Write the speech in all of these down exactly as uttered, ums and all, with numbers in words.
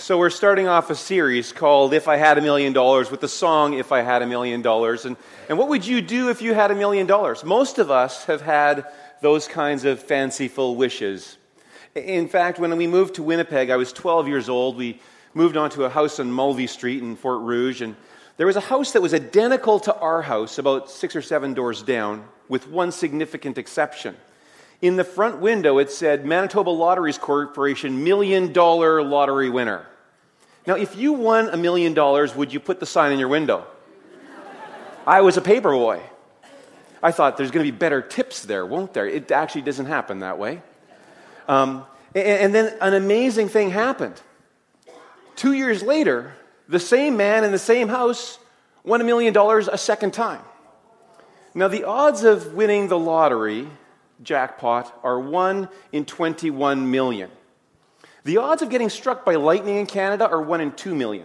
So we're starting off a series called If I Had a Million Dollars with the song If I Had a Million Dollars. And, and what would you do if you had a million dollars? Most of us have had those kinds of fanciful wishes. In fact, when we moved to Winnipeg, I was twelve years old. We moved onto a house on Mulvey Street in Fort Rouge, and there was a house that was identical to our house, about six or seven doors down, with one significant exception. In the front window, it said, Manitoba Lotteries Corporation Million Dollar Lottery Winner. Now, if you won a million dollars, would you put the sign in your window? I was a paper boy. I thought there's going to be better tips there, won't there? It actually doesn't happen that way. Um, and, and then an amazing thing happened. Two years later, the same man in the same house won a million dollars a second time. Now, the odds of winning the lottery jackpot are one in twenty-one million. The odds of getting struck by lightning in Canada are one in two million.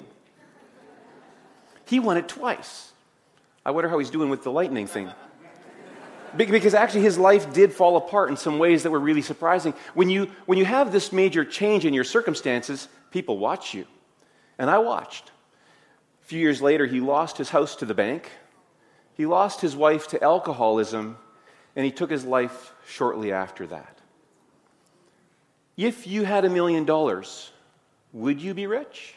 He won it twice. I wonder how he's doing with the lightning thing. Because actually his life did fall apart in some ways that were really surprising. When you, when you have this major change in your circumstances, people watch you. And I watched. A few years later, he lost his house to the bank. He lost his wife to alcoholism. And he took his life shortly after that. If you had a million dollars, would you be rich?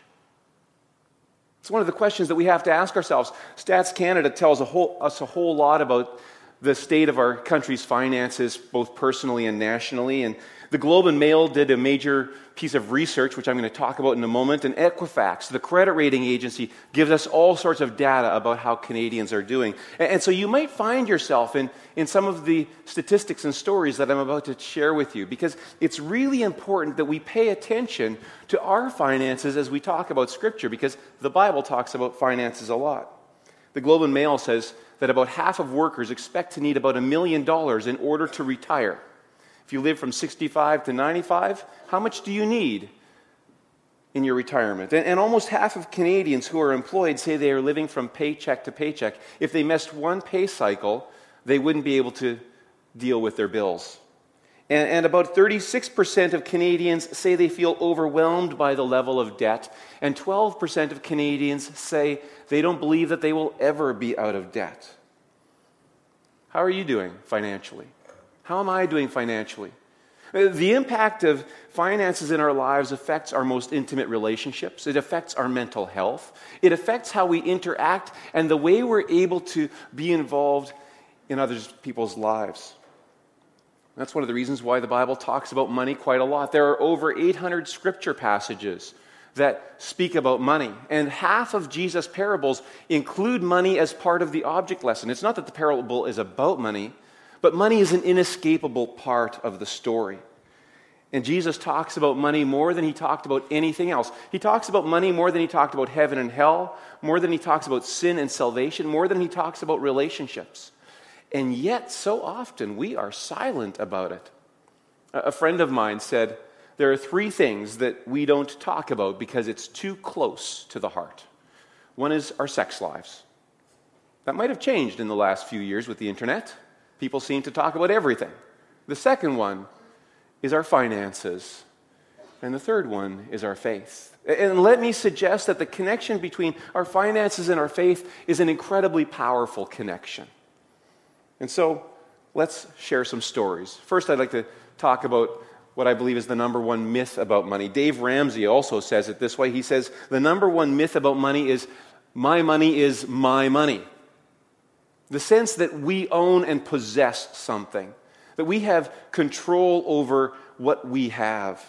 It's one of the questions that we have to ask ourselves. Stats Canada tells a whole, us a whole lot about the state of our country's finances, both personally and nationally. And the Globe and Mail did a major piece of research, which I'm going to talk about in a moment. And Equifax, the credit rating agency, gives us all sorts of data about how Canadians are doing. And, and so you might find yourself in, in some of the statistics and stories that I'm about to share with you, because it's really important that we pay attention to our finances as we talk about Scripture, because the Bible talks about finances a lot. The Globe and Mail says that about half of workers expect to need about a million dollars in order to retire. If you live from sixty-five to ninety-five, how much do you need in your retirement? And, and almost half of Canadians who are employed say they are living from paycheck to paycheck. If they missed one pay cycle, they wouldn't be able to deal with their bills. And, and about thirty-six percent of Canadians say they feel overwhelmed by the level of debt. And twelve percent of Canadians say they don't believe that they will ever be out of debt. How are you doing financially? How am I doing financially? The impact of finances in our lives affects our most intimate relationships. It affects our mental health. It affects how we interact and the way we're able to be involved in other people's lives. That's one of the reasons why the Bible talks about money quite a lot. There are over eight hundred scripture passages that speak about money. And half of Jesus' parables include money as part of the object lesson. It's not that the parable is about money, but money is an inescapable part of the story. And Jesus talks about money more than he talked about anything else. He talks about money more than he talked about heaven and hell, more than he talks about sin and salvation, more than he talks about relationships. And yet, so often, we are silent about it. A friend of mine said, there are three things that we don't talk about because it's too close to the heart. One is our sex lives. That might have changed in the last few years with the internet. People seem to talk about everything. The second one is our finances. And the third one is our faith. And let me suggest that the connection between our finances and our faith is an incredibly powerful connection. And so, let's share some stories. First, I'd like to talk about what I believe is the number one myth about money. Dave Ramsey also says it this way. He says, the number one myth about money is, my money is my money. The sense that we own and possess something, that we have control over what we have.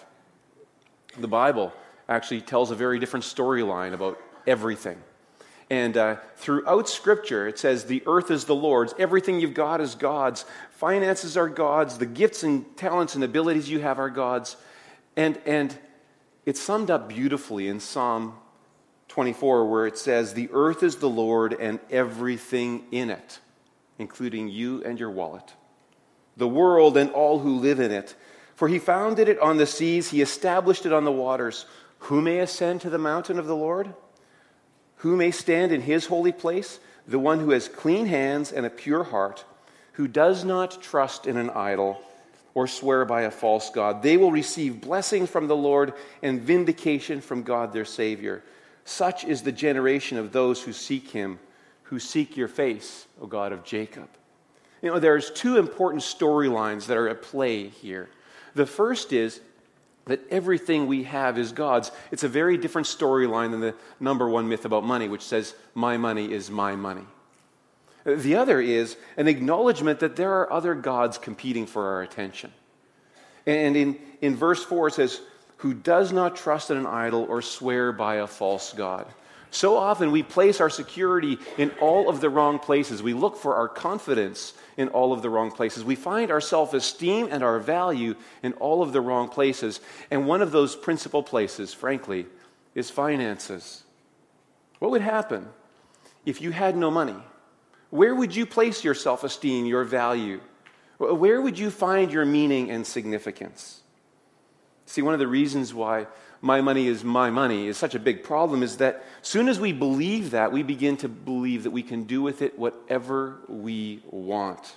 The Bible actually tells a very different storyline about everything. And uh, throughout Scripture, it says, the earth is the Lord's, everything you've got is God's, finances are God's, the gifts and talents and abilities you have are God's. And, and it's summed up beautifully in Psalm twenty-four, where it says, the earth is the Lord and everything in it, including you and your wallet, the world and all who live in it. For he founded it on the seas, he established it on the waters. Who may ascend to the mountain of the Lord? Who may stand in his holy place? The one who has clean hands and a pure heart, who does not trust in an idol or swear by a false god. They will receive blessing from the Lord and vindication from God their Savior. Such is the generation of those who seek him, who seek your face, O God of Jacob. You know, there's two important storylines that are at play here. The first is that everything we have is God's. It's a very different storyline than the number one myth about money, which says, my money is my money. The other is an acknowledgement that there are other gods competing for our attention. And in, in verse four it says, who does not trust in an idol or swear by a false god. So often we place our security in all of the wrong places. We look for our confidence in all of the wrong places. We find our self-esteem and our value in all of the wrong places. And one of those principal places, frankly, is finances. What would happen if you had no money? Where would you place your self-esteem, your value? Where would you find your meaning and significance? See, one of the reasons why my money is my money is such a big problem is that as soon as we believe that, we begin to believe that we can do with it whatever we want.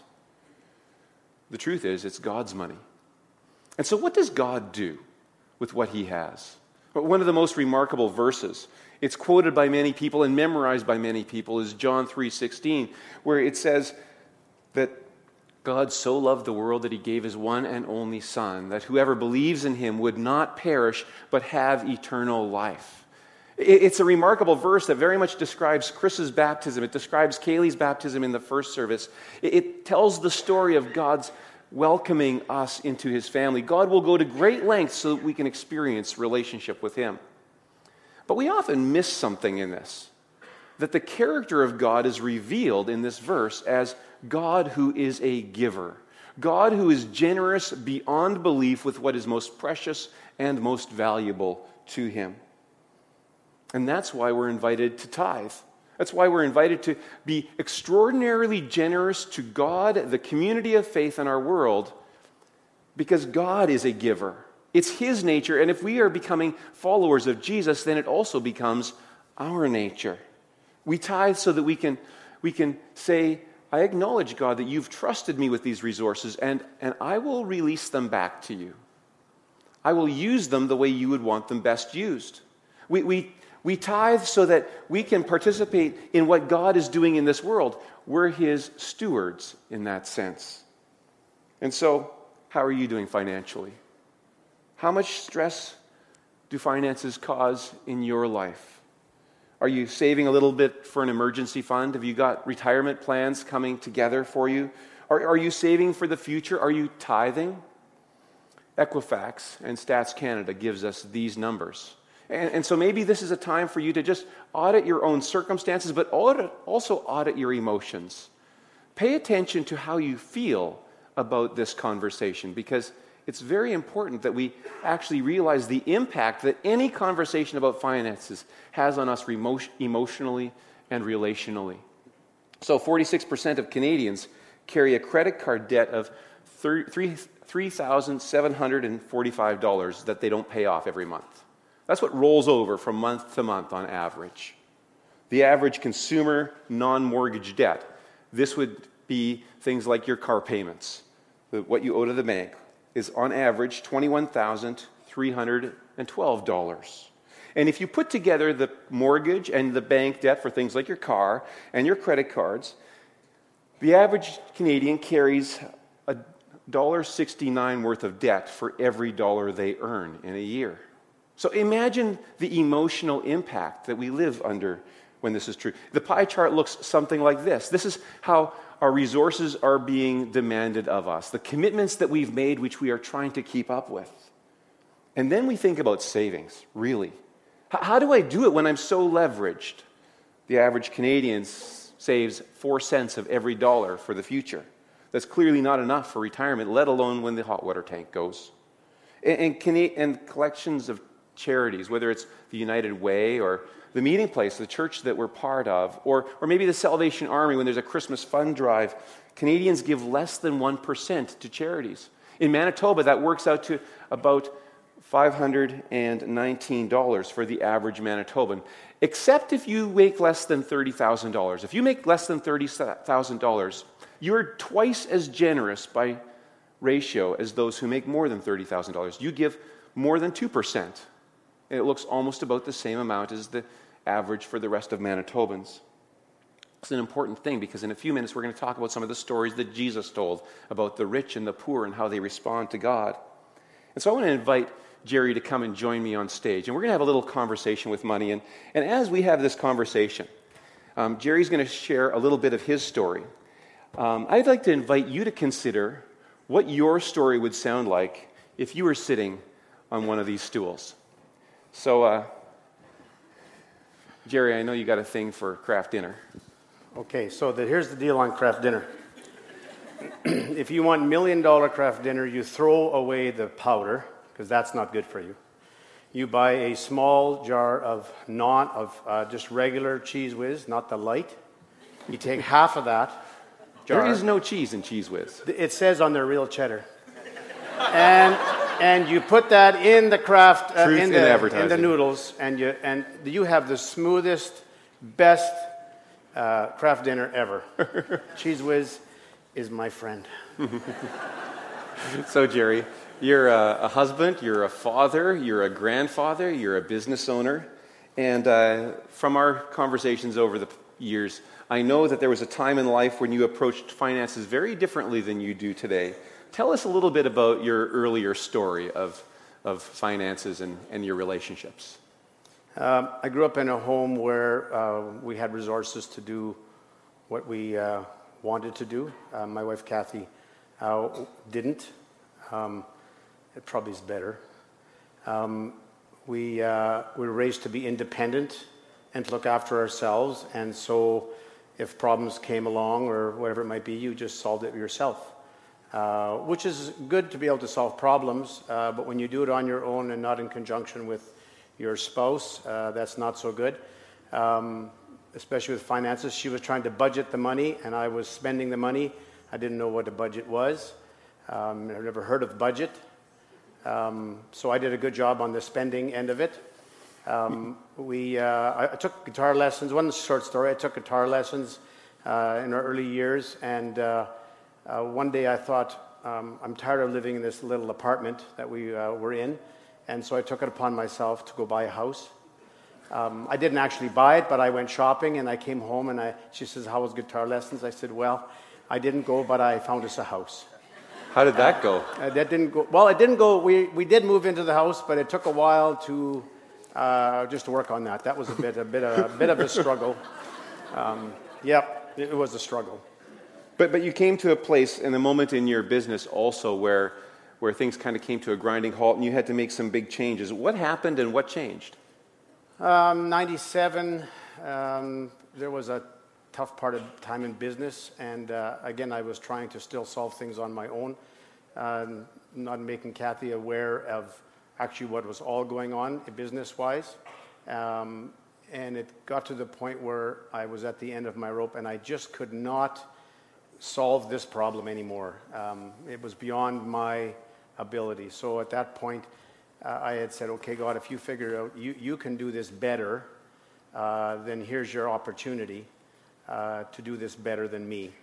The truth is, it's God's money. And so what does God do with what he has? One of the most remarkable verses, it's quoted by many people and memorized by many people, is John three sixteen, where it says that God so loved the world that he gave his one and only Son, that whoever believes in him would not perish, but have eternal life. It's a remarkable verse that very much describes Chris's baptism. It describes Kaylee's baptism in the first service. It tells the story of God's welcoming us into his family. God will go to great lengths so that we can experience relationship with him. But we often miss something in this, that the character of God is revealed in this verse as God who is a giver. God who is generous beyond belief with what is most precious and most valuable to him. And that's why we're invited to tithe. That's why we're invited to be extraordinarily generous to God, the community of faith in our world, because God is a giver. It's his nature, and if we are becoming followers of Jesus, then it also becomes our nature. We tithe so that we can, we can say, I acknowledge, God, that you've trusted me with these resources, and, and I will release them back to you. I will use them the way you would want them best used. We, we, we tithe so that we can participate in what God is doing in this world. We're his stewards in that sense. And so, how are you doing financially? How much stress do finances cause in your life? Are you saving a little bit for an emergency fund? Have you got retirement plans coming together for you? Are, are you saving for the future? Are you tithing? Equifax and Stats Canada gives us these numbers. And, and so maybe this is a time for you to just audit your own circumstances, but audit, also audit your emotions. Pay attention to how you feel about this conversation, because it's very important that we actually realize the impact that any conversation about finances has on us remo- emotionally and relationally. So forty-six percent of Canadians carry a credit card debt of three thousand seven hundred forty-five dollars that they don't pay off every month. That's what rolls over from month to month on average. The average consumer non-mortgage debt, this would be things like your car payments, what you owe to the bank, is on average twenty-one thousand three hundred twelve dollars. And if you put together the mortgage and the bank debt for things like your car and your credit cards, the average Canadian carries a one dollar and sixty-nine cents worth of debt for every dollar they earn in a year. So imagine the emotional impact that we live under when this is true. The pie chart looks something like this. This is how our resources are being demanded of us, the commitments that we've made, which we are trying to keep up with. And then we think about savings, really. H- how do I do it when I'm so leveraged? The average Canadian saves four cents of every dollar for the future. That's clearly not enough for retirement, let alone when the hot water tank goes. And, and, Cana- and collections of charities, whether it's the United Way or the meeting place, the church that we're part of, or, or maybe the Salvation Army when there's a Christmas fund drive, Canadians give less than one percent to charities. In Manitoba, that works out to about five hundred nineteen dollars for the average Manitoban, except if you make less than thirty thousand dollars. If you make less than thirty thousand dollars, you're twice as generous by ratio as those who make more than thirty thousand dollars. You give more than two percent, and it looks almost about the same amount as the average for the rest of Manitobans. It's an important thing because in a few minutes we're going to talk about some of the stories that Jesus told about the rich and the poor and how they respond to God. And so I want to invite Jerry to come and join me on stage. And we're going to have a little conversation with money. And, and as we have this conversation, um, Jerry's going to share a little bit of his story. Um, I'd like to invite you to consider what your story would sound like if you were sitting on one of these stools. So, uh, Jerry, I know you got a thing for Kraft Dinner. Okay, so the, here's the deal on Kraft Dinner. If you want million-dollar Kraft Dinner, you throw away the powder, because that's not good for you. You buy a small jar of non of uh, just regular Cheese Whiz, not the light. You take half of that jar. There is no cheese in Cheese Whiz. It says on there real cheddar. And and you put that in the Kraft uh, Truth in in the advertising. in the noodles, and you and you have the smoothest, best uh, Kraft Dinner ever. Cheese Whiz is my friend. So, Jerry, you're a, a husband, you're a father, you're a grandfather, you're a business owner, and uh, from our conversations over the years, I know that there was a time in life when you approached finances very differently than you do today. Tell us a little bit about your earlier story of, of finances and, and your relationships. Um, I grew up in a home where uh, we had resources to do what we uh, wanted to do. Uh, my wife, Kathy, uh, didn't. Um, it probably is better. Um, we, uh, we were raised to be independent and to look after ourselves, and so if problems came along or whatever it might be, you just solved it yourself, uh, which is good to be able to solve problems, uh, but when you do it on your own and not in conjunction with your spouse, uh, that's not so good, um, especially with finances. She was trying to budget the money, and I was spending the money. I didn't know what a budget was. Um, I've never heard of budget. Um, so I did a good job on the spending end of it. Um, we, uh, I, I took guitar lessons. One short story, I took guitar lessons uh, in our early years, and uh, uh, one day I thought, um, I'm tired of living in this little apartment that we uh, were in, and so I took it upon myself to go buy a house. Um, I didn't actually buy it, but I went shopping, and I came home, and I, she says, how was guitar lessons? I said, well, I didn't go, but I found us a house. How did that go? Uh, that didn't go, well, it didn't go, we, we did move into the house, but it took a while to uh, just to work on that. That was a bit, a bit, a, a bit of a struggle. Um, yep, it was a struggle. But but you came to a place and a moment in your business also where where things kind of came to a grinding halt and you had to make some big changes. What happened and what changed? Um, ninety-seven, um, there was a tough part of time in business, and uh, again, I was trying to still solve things on my own, uh, not making Kathy aware of actually what was all going on business-wise. Um, and it got to the point where I was at the end of my rope, and I just could not solve this problem anymore. Um, it was beyond my ability. So at that point, uh, I had said, okay, God, if you figure out you, you can do this better, uh, then here's your opportunity uh, to do this better than me.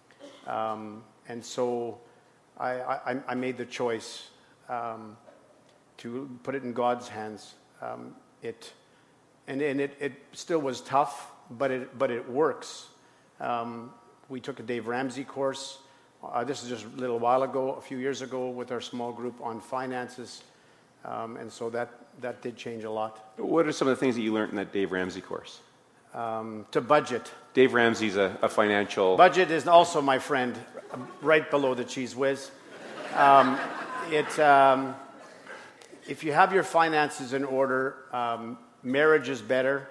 Um, and so I, I, I made the choice um, to put it in God's hands. Um, it, and and it, it still was tough, but it, but it works. Um, We took a Dave Ramsey course. Uh, this is just a little while ago, a few years ago, with our small group on finances. Um, and so that, that did change a lot. What are some of the things that you learned in that Dave Ramsey course? Um, to budget. Dave Ramsey's a, a financial... Budget is also my friend, right below the Cheese Whiz. Um, it, um, if you have your finances in order, um, marriage is better.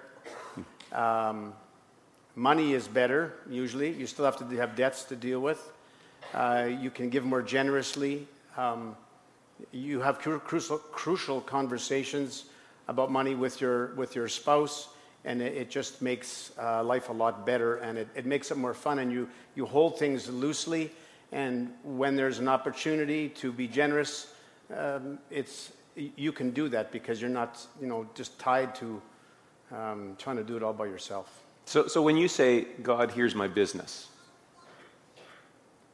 Um, Money is better, usually. You still have to have debts to deal with. Uh, you can give more generously. Um, you have cru- crucial, crucial conversations about money with your, with your spouse, and it, it just makes uh, life a lot better, and it, it makes it more fun, and you, you hold things loosely, and when there's an opportunity to be generous, um, it's, you can do that because you're not, you know, just tied to um, trying to do it all by yourself. So, so when you say, God, here's my business,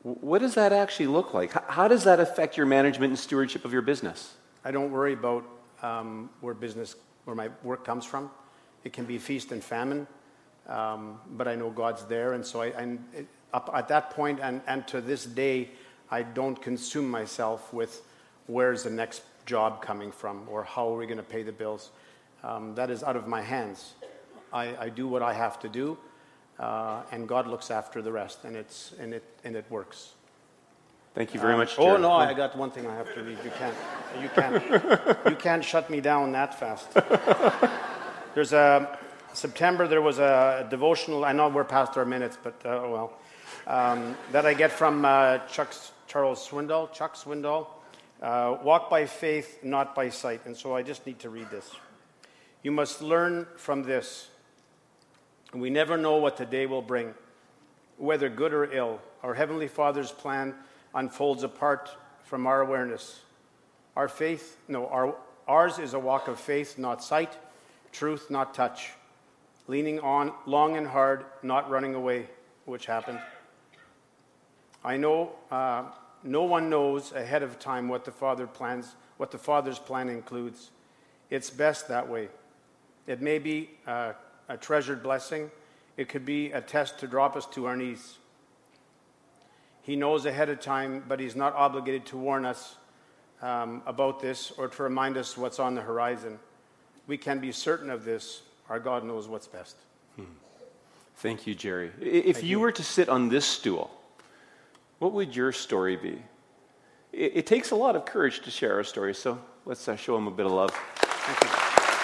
What does that actually look like? How does that affect your management and stewardship of your business? I don't worry about um, where business, where my work comes from. It can be feast and famine, um, but I know God's there, and so I, I up at that point and, and to this day, I don't consume myself with where's the next job coming from or how are we going to pay the bills. Um, that is out of my hands. I, I do what I have to do, uh, and God looks after the rest, and it's and it and it works. Thank you very um, much, Oh Jared. no, I got one thing I have to read. You can't, you can't, you can't shut me down that fast. There's a September. There was a devotional. I know we're past our minutes, but uh, oh well. Um, that I get from uh, Chuck Charles Swindoll. Chuck Swindoll. Uh, Walk by faith, not by sight. And so I just need to read this. You must learn from this. We never know what the day will bring, whether good or ill. Our Heavenly Father's plan unfolds apart from our awareness. Our faith, no, our, ours is a walk of faith, not sight, truth, not touch, leaning on long and hard, not running away, which happened. I know uh, no one knows ahead of time what the Father plans, what the Father's plan includes. It's best that way. It may be uh, a treasured blessing. It could be a test to drop us to our knees. He knows ahead of time, but he's not obligated to warn us um, about this or to remind us what's on the horizon. We can be certain of this. Our God knows what's best. Hmm. Thank you, Jerry. If you, you were to sit on this stool, what would your story be? It, it takes a lot of courage to share our story, so let's uh, show him a bit of love. Thank you.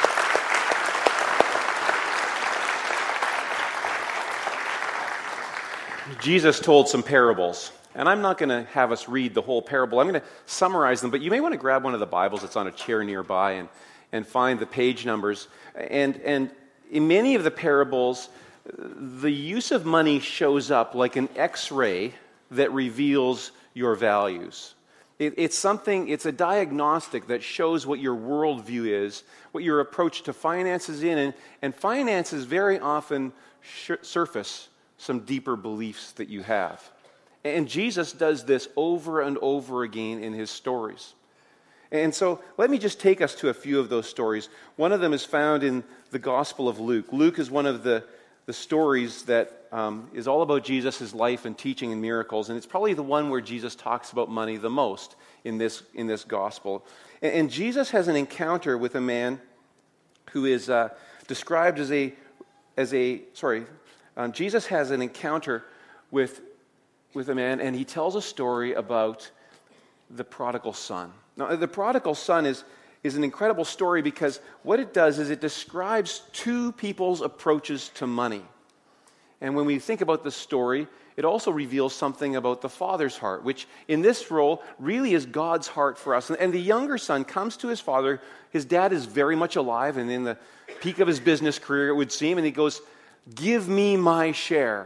Jesus told some parables, and I'm not going to have us read the whole parable. I'm going to summarize them, but you may want to grab one of the Bibles that's on a chair nearby and, and find the page numbers. And, and in many of the parables, the use of money shows up like an X-ray that reveals your values. It, it's something, it's a diagnostic that shows what your worldview is, what your approach to finances in, and, and finances very often sh- surface some deeper beliefs that you have. And Jesus does this over and over again in his stories. And so let me just take us to a few of those stories. One of them is found in the Gospel of Luke. Luke is one of the, the stories that um, is all about Jesus' life and teaching and miracles, and it's probably the one where Jesus talks about money the most in this, in this Gospel. And, and Jesus has an encounter with a man who is uh, described as a, as a sorry, Um, Jesus has an encounter with, with a man, and he tells a story about the prodigal son. Now, the prodigal son is, is an incredible story because what it does is it describes two people's approaches to money. And when we think about the story, it also reveals something about the father's heart, which in this role really is God's heart for us. And, and the younger son comes to his father. His dad is very much alive and in the peak of his business career, it would seem, and he goes, "Give me my share."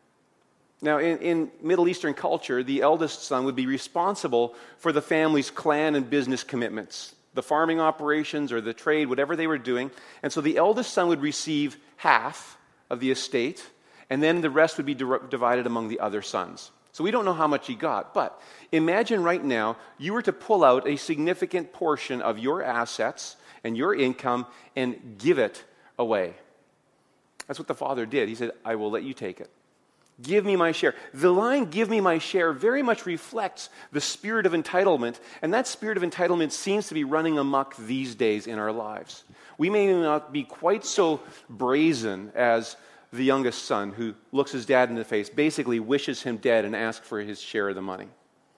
Now, in, in Middle Eastern culture, the eldest son would be responsible for the family's clan and business commitments, the farming operations or the trade, whatever they were doing. And so the eldest son would receive half of the estate, and then the rest would be di- divided among the other sons. So we don't know how much he got, but imagine right now you were to pull out a significant portion of your assets and your income and give it away. That's what the father did. He said, "I will let you take it. Give me my share." The line, "give me my share," very much reflects the spirit of entitlement, and that spirit of entitlement seems to be running amok these days in our lives. We may not be quite so brazen as the youngest son who looks his dad in the face, basically wishes him dead and asks for his share of the money.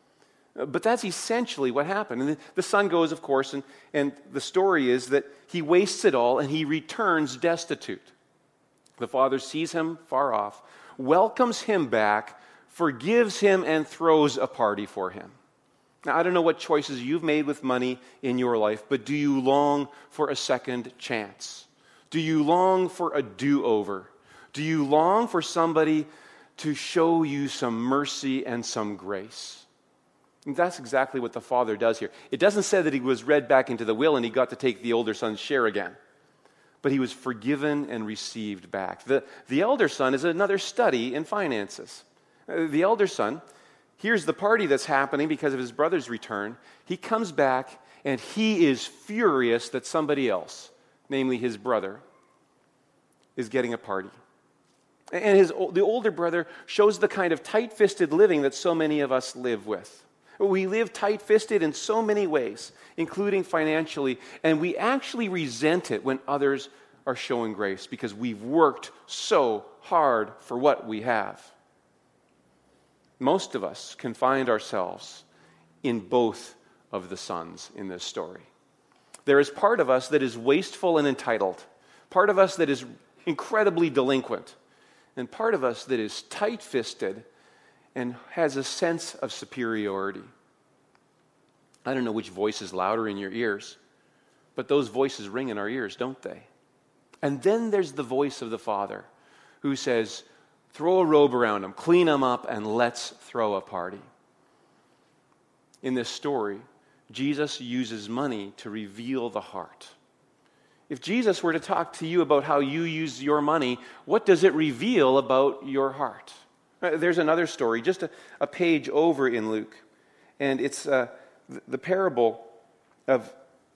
But that's essentially what happened. And the son goes, of course, and, and the story is that he wastes it all and he returns destitute. The father sees him far off, welcomes him back, forgives him, and throws a party for him. Now, I don't know what choices you've made with money in your life, but do you long for a second chance? Do you long for a do-over? Do you long for somebody to show you some mercy and some grace? And that's exactly what the father does here. It doesn't say that he was read back into the will and he got to take the older son's share again. But he was forgiven and received back. The, the elder son is another study in finances. Uh, the elder son, here's the party that's happening because of his brother's return. He comes back and he is furious that somebody else, namely his brother, is getting a party. And his, the older brother shows the kind of tight-fisted living that so many of us live with. We live tight-fisted in so many ways, including financially, and we actually resent it when others are showing grace because we've worked so hard for what we have. Most of us can find ourselves in both of the sons in this story. There is part of us that is wasteful and entitled, part of us that is incredibly delinquent, and part of us that is tight-fisted and has a sense of superiority. I don't know which voice is louder in your ears, but those voices ring in our ears, don't they? And then there's the voice of the Father who says, throw a robe around them, clean them up, and let's throw a party. In this story, Jesus uses money to reveal the heart. If Jesus were to talk to you about how you use your money, what does it reveal about your heart? There's another story, just a, a page over in Luke, and it's uh, the parable of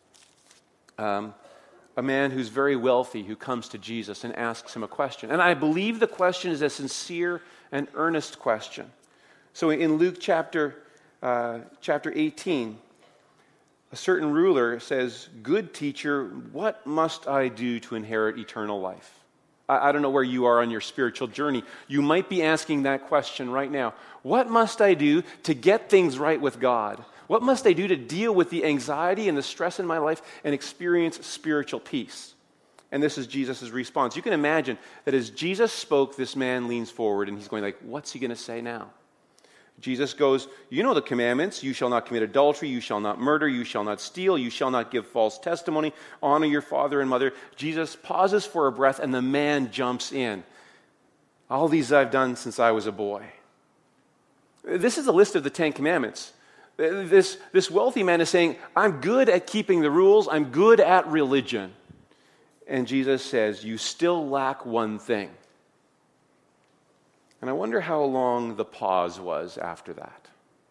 um, a man who's very wealthy who comes to Jesus and asks him a question. And I believe the question is a sincere and earnest question. So in Luke chapter, uh, chapter eighteen, a certain ruler says, "Good teacher, what must I do to inherit eternal life?" I, I don't know where you are on your spiritual journey. You might be asking that question right now. What must I do to get things right with God? What must I do to deal with the anxiety and the stress in my life and experience spiritual peace? And this is Jesus' response. You can imagine that as Jesus spoke, this man leans forward and he's going like, what's he going to say now? Jesus goes, you know the commandments. You shall not commit adultery. You shall not murder. You shall not steal. You shall not give false testimony. Honor your father and mother. Jesus pauses for a breath and the man jumps in. All these I've done since I was a boy. This is a list of the Ten Commandments. This, this wealthy man is saying, I'm good at keeping the rules. I'm good at religion. And Jesus says, you still lack one thing. And I wonder how long the pause was after that.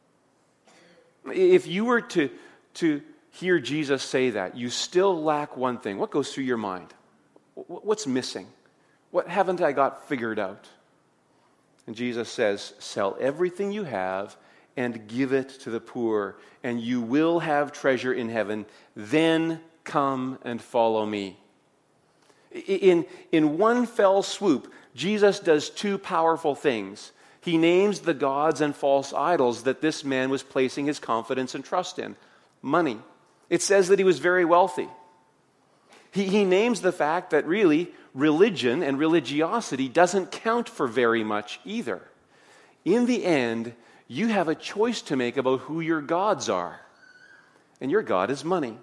If you were to, to hear Jesus say that, you still lack one thing, what goes through your mind? What's missing? What haven't I got figured out? And Jesus says, sell everything you have and give it to the poor, and you will have treasure in heaven. Then come and follow me. In, in one fell swoop, Jesus does two powerful things. He names the gods and false idols that this man was placing his confidence and trust in. Money. It says that he was very wealthy. He, he names the fact that really religion and religiosity doesn't count for very much either. In the end, you have a choice to make about who your gods are. And your God is money.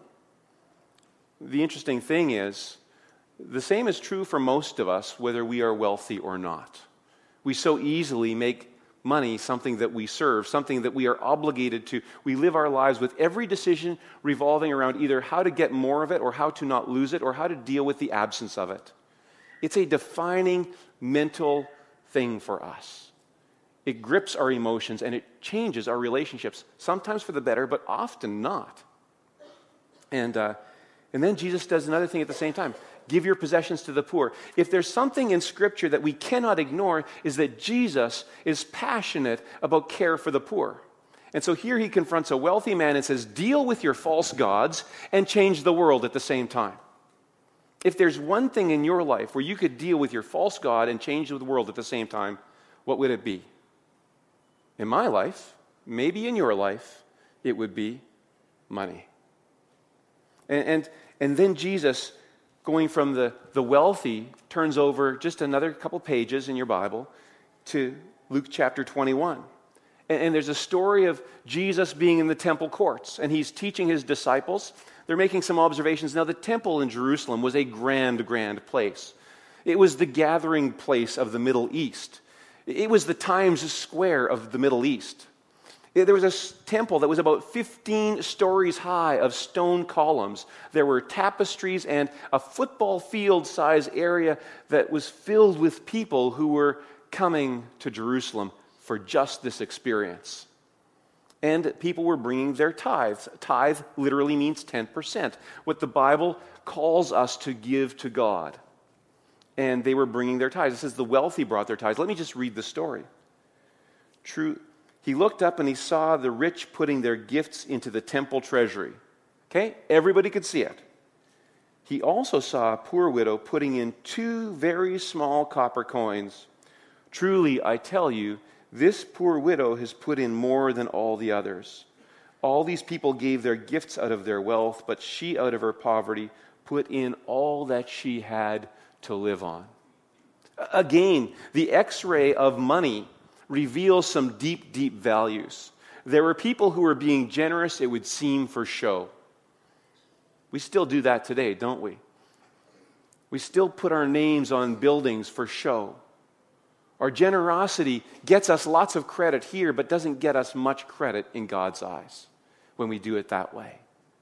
The interesting thing is, the same is true for most of us, whether we are wealthy or not. We so easily make money something that we serve, something that we are obligated to. We live our lives with every decision revolving around either how to get more of it or how to not lose it or how to deal with the absence of it. It's a defining mental thing for us. It grips our emotions and it changes our relationships, sometimes for the better, but often not. And, uh, and then Jesus does another thing at the same time. Give your possessions to the poor. If there's something in Scripture that we cannot ignore, is that Jesus is passionate about care for the poor. And so here he confronts a wealthy man and says, deal with your false gods and change the world at the same time. If there's one thing in your life where you could deal with your false god and change the world at the same time, what would it be? In my life, maybe in your life, it would be money. And, and, and then Jesus, going from the, the wealthy, turns over just another couple pages in your Bible to Luke chapter twenty-one. And, and there's a story of Jesus being in the temple courts, and he's teaching his disciples. They're making some observations. Now, the temple in Jerusalem was a grand, grand place. It was the gathering place of the Middle East. It was the Times Square of the Middle East. There was a temple that was about fifteen stories high of stone columns. There were tapestries and a football field-size area that was filled with people who were coming to Jerusalem for just this experience. And people were bringing their tithes. Tithe literally means ten percent, what the Bible calls us to give to God. And they were bringing their tithes. It says the wealthy brought their tithes. Let me just read the story. True. He looked up and he saw the rich putting their gifts into the temple treasury. Okay? Everybody could see it. He also saw a poor widow putting in two very small copper coins. Truly, I tell you, this poor widow has put in more than all the others. All these people gave their gifts out of their wealth, but she, out of her poverty, put in all that she had to live on. Again, the X-ray of money reveals some deep, deep values. There were people who were being generous, it would seem, for show. We still do that today, don't we? We still put our names on buildings for show. Our generosity gets us lots of credit here, but doesn't get us much credit in God's eyes when we do it that way.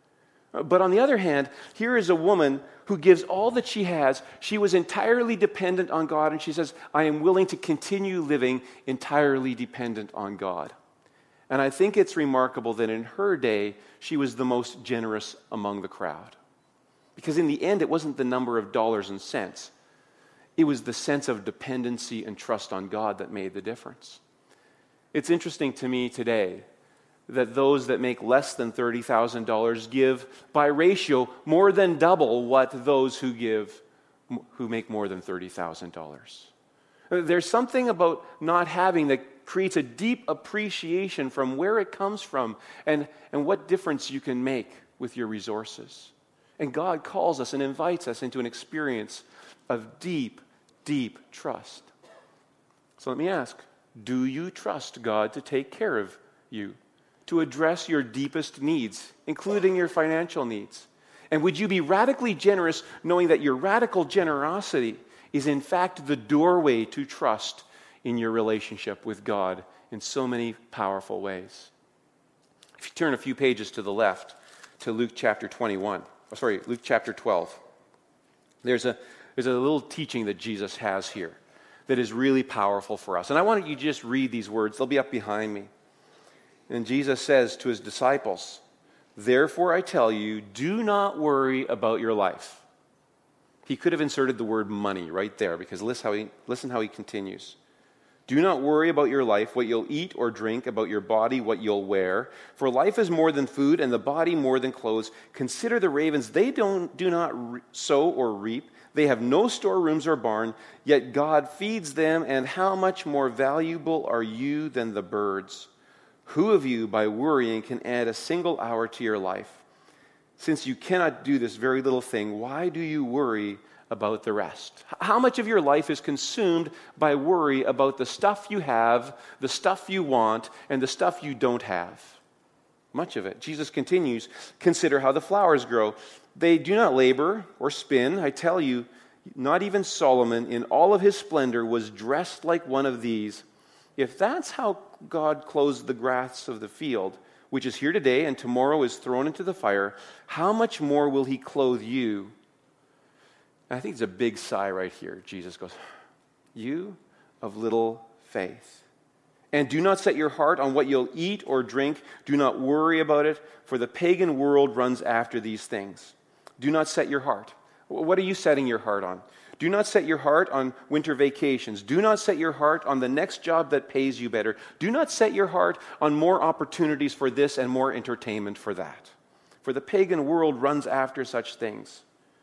But on the other hand, here is a woman who gives all that she has. She was entirely dependent on God, and she says, I am willing to continue living entirely dependent on God. And I think it's remarkable that in her day, she was the most generous among the crowd. Because in the end, it wasn't the number of dollars and cents. It was the sense of dependency and trust on God that made the difference. It's interesting to me today that those that make less than thirty thousand dollars give, by ratio, more than double what those who give, who make more than thirty thousand dollars. There's something about not having that creates a deep appreciation from where it comes from and, and what difference you can make with your resources. And God calls us and invites us into an experience of deep, deep trust. So let me ask, do you trust God to take care of you, to address your deepest needs, including your financial needs? And would you be radically generous knowing that your radical generosity is in fact the doorway to trust in your relationship with God in so many powerful ways? If you turn a few pages to the left to Luke chapter twenty-one, oh, sorry, Luke chapter twelve, there's a There's a little teaching that Jesus has here that is really powerful for us. And I want you to just read these words. They'll be up behind me. And Jesus says to his disciples, therefore I tell you, do not worry about your life. He could have inserted the word money right there, because listen how he, listen how he continues. Do not worry about your life, what you'll eat or drink, about your body, what you'll wear. For life is more than food, and the body more than clothes. Consider the ravens. They don't do not re- sow or reap. They have no storerooms or barn, yet God feeds them, and how much more valuable are you than the birds? Who of you, by worrying, can add a single hour to your life? Since you cannot do this very little thing, why do you worry about the rest? How much of your life is consumed by worry about the stuff you have, the stuff you want, and the stuff you don't have? Much of it. Jesus continues, consider how the flowers grow. They do not labor or spin. I tell you, not even Solomon in all of his splendor was dressed like one of these. If that's how God clothes the grass of the field, which is here today and tomorrow is thrown into the fire, how much more will he clothe you? And I think it's a big sigh right here. Jesus goes, you of little faith. And do not set your heart on what you'll eat or drink. Do not worry about it, for the pagan world runs after these things. Do not set your heart. What are you setting your heart on? Do not set your heart on winter vacations. Do not set your heart on the next job that pays you better. Do not set your heart on more opportunities for this and more entertainment for that. For the pagan world runs after such things.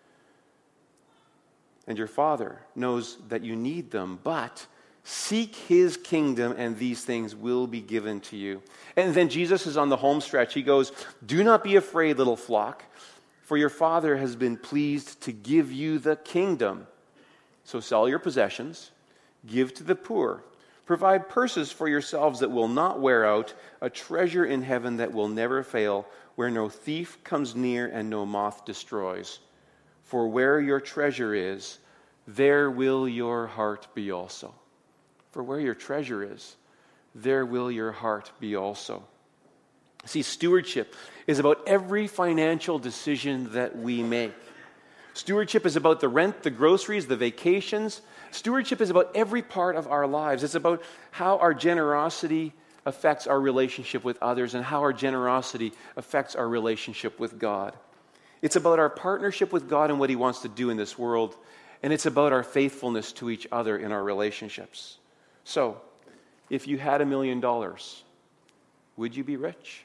And your Father knows that you need them, but seek his kingdom and these things will be given to you. And then Jesus is on the home stretch. He goes, do not be afraid, little flock, for your Father has been pleased to give you the kingdom. So sell your possessions, give to the poor, provide purses for yourselves that will not wear out, a treasure in heaven that will never fail, where no thief comes near and no moth destroys. For where your treasure is, there will your heart be also. For where your treasure is, there will your heart be also. See, stewardship is about every financial decision that we make. Stewardship is about the rent, the groceries, the vacations. Stewardship is about every part of our lives. It's about how our generosity affects our relationship with others and how our generosity affects our relationship with God. It's about our partnership with God and what He wants to do in this world, and it's about our faithfulness to each other in our relationships. So, if you had a million dollars, would you be rich?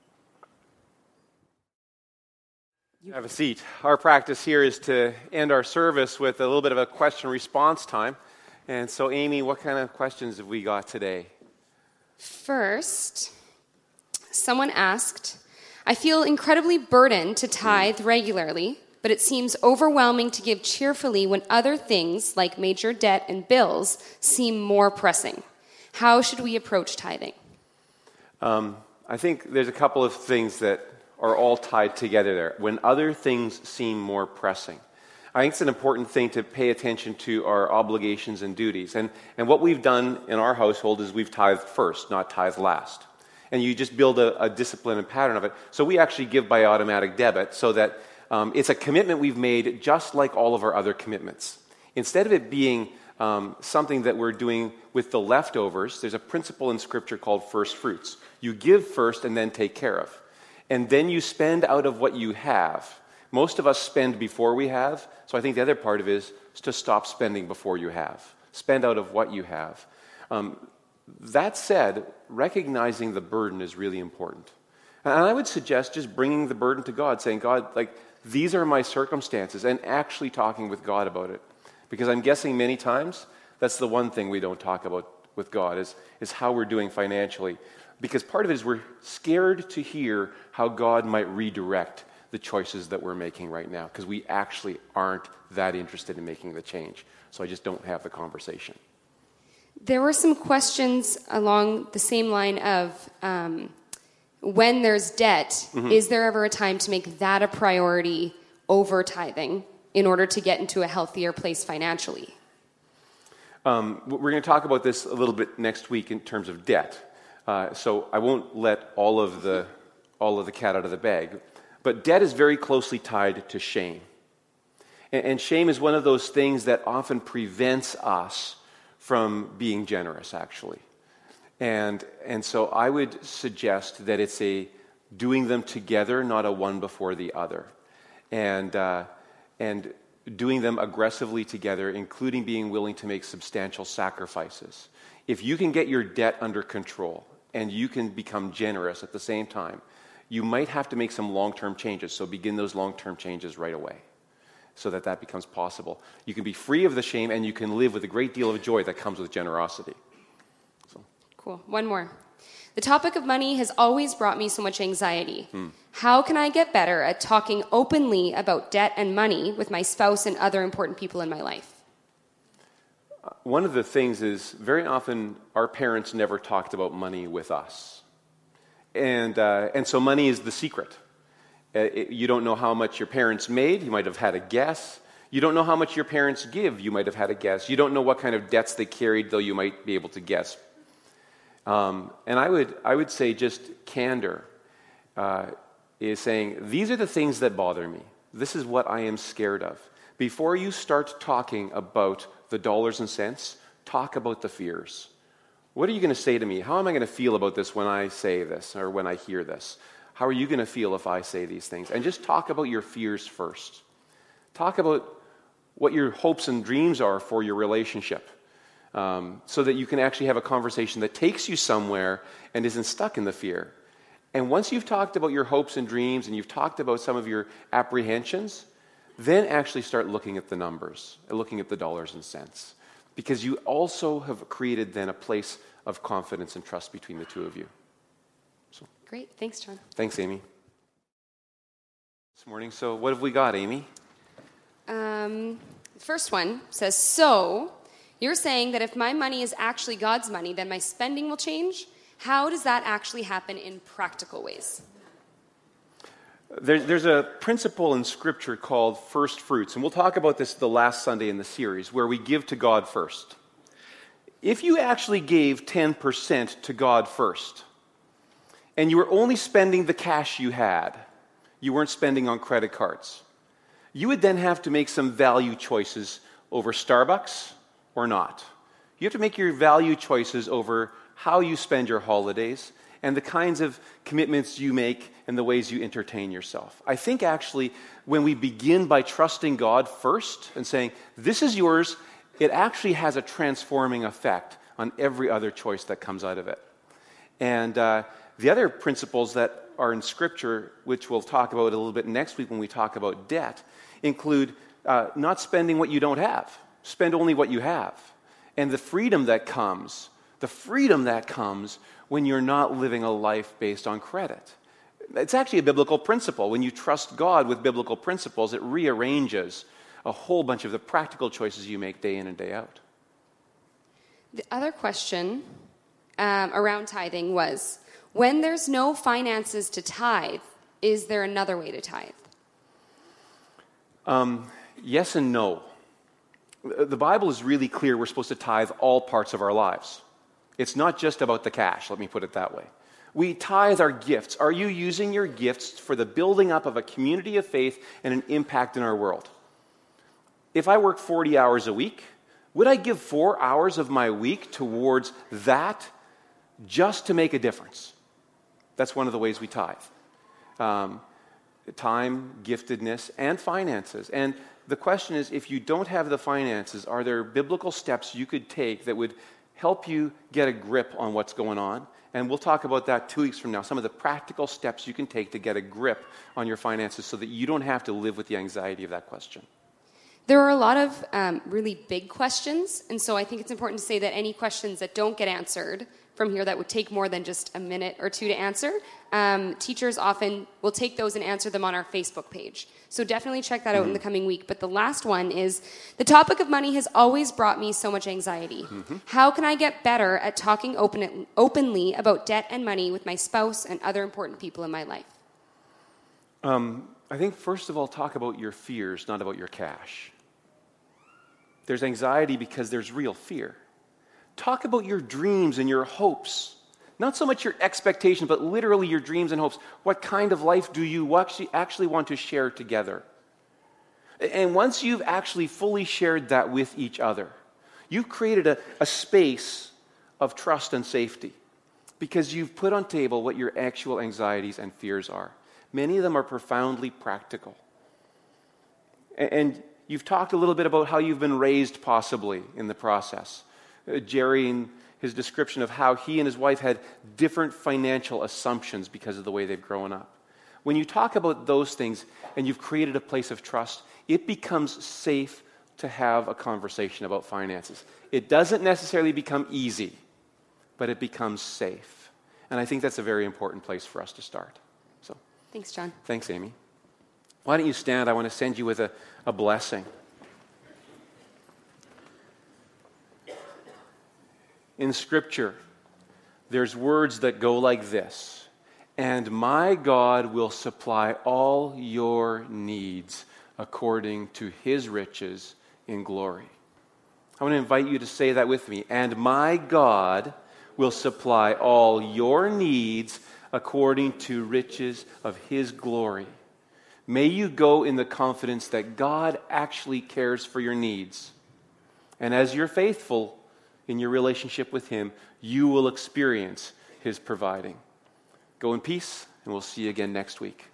Have a seat. Our practice here is to end our service with a little bit of a question response time. And so, Amy, what kind of questions have we got today? First, someone asked, I feel incredibly burdened to tithe regularly, but it seems overwhelming to give cheerfully when other things, like major debt and bills, seem more pressing. How should we approach tithing? Um, I think there's a couple of things that are all tied together there. When other things seem more pressing, I think it's an important thing to pay attention to our obligations and duties. And, and what we've done in our household is we've tithed first, not tithed last. And you just build a, a discipline and pattern of it. So we actually give by automatic debit so that um, it's a commitment we've made just like all of our other commitments. Instead of it being um, something that we're doing with the leftovers, there's a principle in Scripture called first fruits. You give first and then take care of. And then you spend out of what you have. Most of us spend before we have, so I think the other part of it is to stop spending before you have. Spend out of what you have. Um, that said, recognizing the burden is really important. And I would suggest just bringing the burden to God, saying, God, like, these are my circumstances, and actually talking with God about it. Because I'm guessing many times that's the one thing we don't talk about with God is, is how we're doing financially. Because part of it is we're scared to hear how God might redirect the choices that we're making right now, because we actually aren't that interested in making the change. So I just don't have the conversation. There were some questions along the same line of um, when there's debt, mm-hmm. is there ever a time to make that a priority over tithing in order to get into a healthier place financially? Um, we're going to talk about this a little bit next week in terms of debt. Uh, so I won't let all of the all of the cat out of the bag. But debt is very closely tied to shame. And, and shame is one of those things that often prevents us from being generous, actually. And, and so I would suggest that it's a doing them together, not a one before the other. And, uh, and doing them aggressively together, including being willing to make substantial sacrifices. If you can get your debt under control and you can become generous at the same time, you might have to make some long-term changes. So begin those long-term changes right away so that that becomes possible. You can be free of the shame and you can live with a great deal of joy that comes with generosity. So. Cool. One more. The topic of money has always brought me so much anxiety. Hmm. How can I get better at talking openly about debt and money with my spouse and other important people in my life? One of the things is very often our parents never talked about money with us. And uh, and so money is the secret. Uh, it, you don't know how much your parents made. You might have had a guess. You don't know how much your parents give. You might have had a guess. You don't know what kind of debts they carried, though you might be able to guess. Um, and I would I would say just candor uh, is saying, these are the things that bother me. This is what I am scared of. Before you start talking about the dollars and cents, talk about the fears. What are you going to say to me? How am I going to feel about this when I say this or when I hear this? How are you going to feel if I say these things? And just talk about your fears first. Talk about what your hopes and dreams are for your relationship um, so that you can actually have a conversation that takes you somewhere and isn't stuck in the fear. And once you've talked about your hopes and dreams and you've talked about some of your apprehensions, then actually start looking at the numbers, looking at the dollars and cents. Because you also have created then a place of confidence and trust between the two of you. So, great. Thanks, John. Thanks, Amy. This morning, so what have we got, Amy? Um, the first one says, so you're saying that if my money is actually God's money, then my spending will change? How does that actually happen in practical ways? There, there's a principle in Scripture called first fruits, and we'll talk about this the last Sunday in the series, where we give to God first. If you actually gave ten percent to God first, and you were only spending the cash you had, you weren't spending on credit cards, you would then have to make some value choices over Starbucks or not. You have to make your value choices over how you spend your holidays, and the kinds of commitments you make and the ways you entertain yourself. I think actually when we begin by trusting God first and saying, this is yours, it actually has a transforming effect on every other choice that comes out of it. And uh, the other principles that are in Scripture, which we'll talk about a little bit next week when we talk about debt, include uh, not spending what you don't have. Spend only what you have. And the freedom that comes, the freedom that comes when you're not living a life based on credit. It's actually a biblical principle. When you trust God with biblical principles, it rearranges a whole bunch of the practical choices you make day in and day out. The other question um, around tithing was, when there's no finances to tithe, is there another way to tithe? Um, yes and no. The Bible is really clear we're supposed to tithe all parts of our lives. It's not just about the cash, let me put it that way. We tithe our gifts. Are you using your gifts for the building up of a community of faith and an impact in our world? If I work forty hours a week, would I give four hours of my week towards that just to make a difference? That's one of the ways we tithe. Um, time, giftedness, and finances. And the question is, if you don't have the finances, are there biblical steps you could take that would help you get a grip on what's going on? And we'll talk about that two weeks from now, some of the practical steps you can take to get a grip on your finances so that you don't have to live with the anxiety of that question. There are a lot of um, really big questions, and so I think it's important to say that any questions that don't get answered from here that would take more than just a minute or two to answer, um, teachers often will take those and answer them on our Facebook page. So definitely check that out mm-hmm. in the coming week. But the last one is, the topic of money has always brought me so much anxiety. Mm-hmm. How can I get better at talking open, openly about debt and money with my spouse and other important people in my life? Um, I think first of all, talk about your fears, not about your cash. There's anxiety because there's real fear. Talk about your dreams and your hopes. Not so much your expectations, but literally your dreams and hopes. What kind of life do you actually, actually want to share together? And once you've actually fully shared that with each other, you've created a, a space of trust and safety because you've put on table what your actual anxieties and fears are. Many of them are profoundly practical. And, and you've talked a little bit about how you've been raised possibly in the process. Uh, Jerry, in his description of how he and his wife had different financial assumptions because of the way they've grown up. When you talk about those things and you've created a place of trust, it becomes safe to have a conversation about finances. It doesn't necessarily become easy, but it becomes safe. And I think that's a very important place for us to start. So, thanks, John. Thanks, Amy. Why don't you stand? I want to send you with a, a blessing. In Scripture, there's words that go like this: and my God will supply all your needs according to his riches in glory. I want to invite you to say that with me. And my God will supply all your needs according to riches of his glory. May you go in the confidence that God actually cares for your needs. And as you're faithful in your relationship with him, you will experience his providing. Go in peace, and we'll see you again next week.